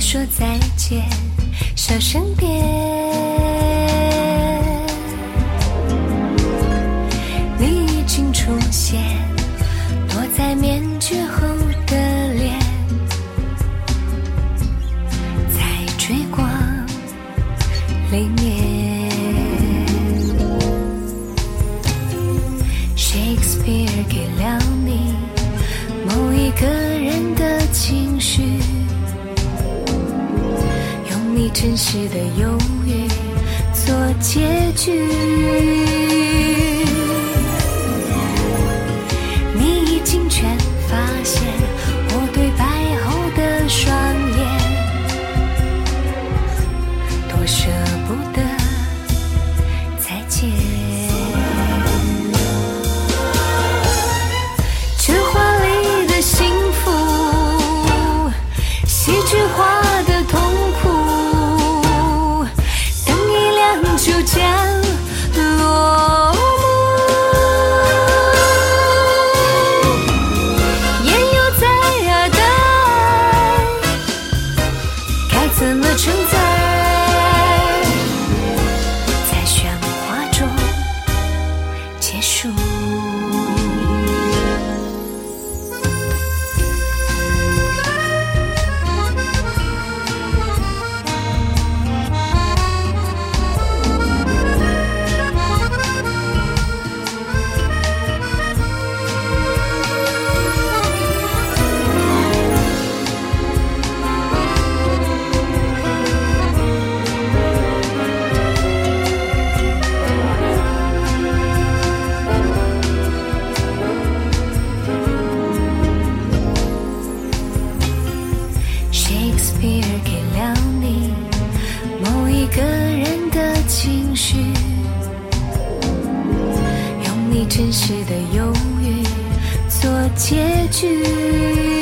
说再见，小声点。你已经出现，躲在面具后的脸，在追光里面。Shakespeare 给了你某一个人的情绪，用你真实的忧郁做结局。你已经全发现我对白后的双眼，多舍不得再见。这华丽的幸福，戏剧化的痛苦，灯一亮就将落幕。言犹在待，该怎么承载？在喧哗中结束。Shakespeare 给了你某一个人的情绪，用你真实的忧郁做结局。